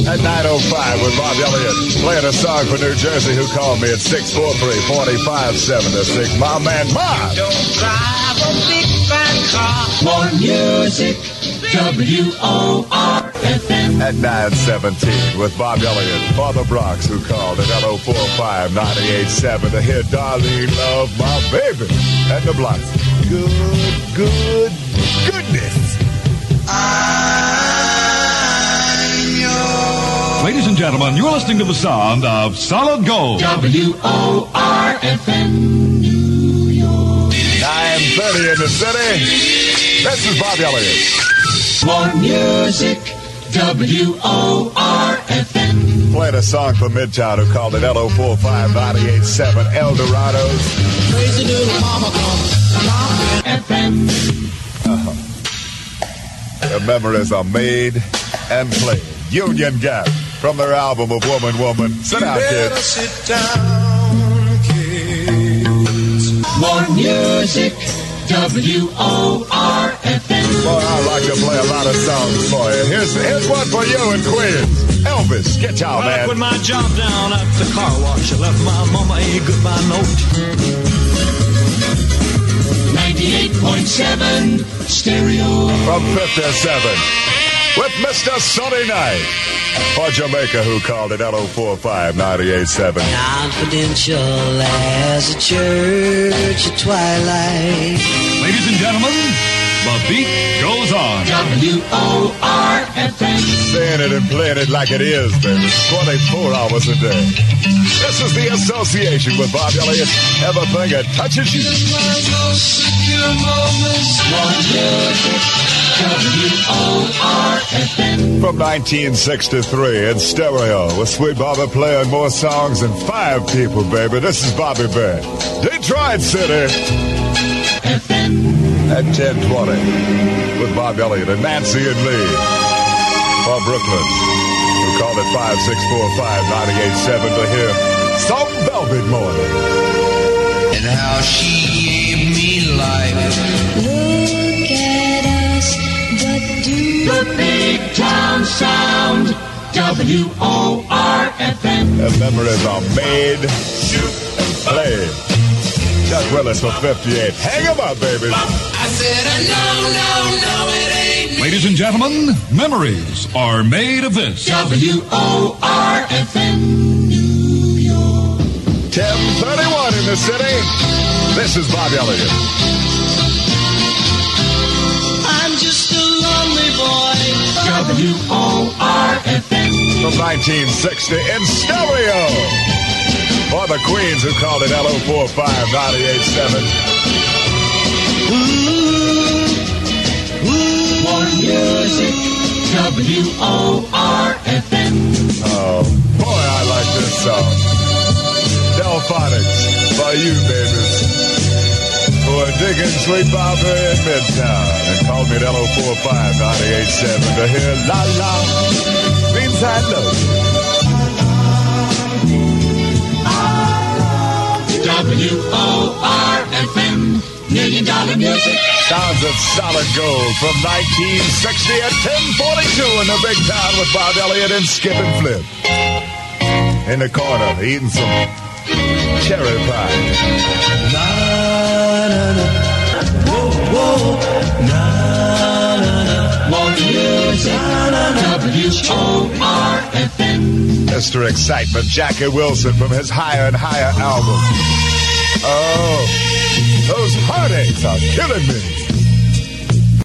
At 9:05 with Bob Elliott, playing a song for New Jersey who called me at 643-4576. My man, Bob. Don't drive a big fat car. More music, WORFM. At 9:17 with Bob Elliott, Father Bronx who called at 1045-98.7 to hear Darlene Love, My Baby, and the Blocks. Goodness. Ladies and gentlemen, you're listening to the sound of Solid Gold. WORFM, New York. 9:30 in the city. This is Bob Elliott. More music, WORFM. Played a song for Midtown who called it 1045-98.7 El Dorados. Crazy little mama come FM. The memories are made and played. Union Gap from their album of Woman, Woman. Sit down, kids. Sit down, kids. More music, WORFM. Boy, I like to play a lot of songs for you. Here's one for you in Queens. Elvis, get y'all, man. I quit my job down at the car wash. I left my mama a goodbye note. 98.7 stereo. From 57 with Mr. Sunny Night. For Jamaica who called it 1045-98.7. Confidential as a church at twilight. Ladies and gentlemen, the beat goes on. WORFM. Saying it and playing it like it is, baby. 24 hours a day. This is the association with Bob Elliott. Everything that touches you. WORFM. From 1963 in stereo with Sweet Bobby playing more songs than 5 people, baby. This is Bobby Band. Detroit City. At 10:20 with Bob Elliott and Nancy and Lee. For Brooklyn, who called it 5645-98.7 to hear Some Velvet Morning. And how she gave me life. Look at us, but do The Big Town Sound, WORFM. The memories are made, shoot, and played. Chuck Willis for 58. Hang 'em up, baby. I said, no, it ain't me. Ladies and gentlemen, memories are made of this. WORFM, New York. 10:31 in the city. This is Bob Elliott. I'm just a lonely boy. WORFM. From 1960 in stereo. For the Queens who called it 1045-98.7. More music, WORFM. Oh, boy, I like this song. Delphonics, for you, babies, who are digging Sweet Bobby in Midtown and called me at 1045-98.7 to hear La La means I love you. WORFM, $1 Million Music. Sounds of Solid Gold from 1960 at 10:42 in the big town with Bob Elliott and Skip and Flip. In the corner, eating some cherry pie. Na na na, whoa whoa, na na na, More music, WORFM. Mr. Excitement, Jackie Wilson from his Higher and Higher album. Oh, those heartaches are killing me.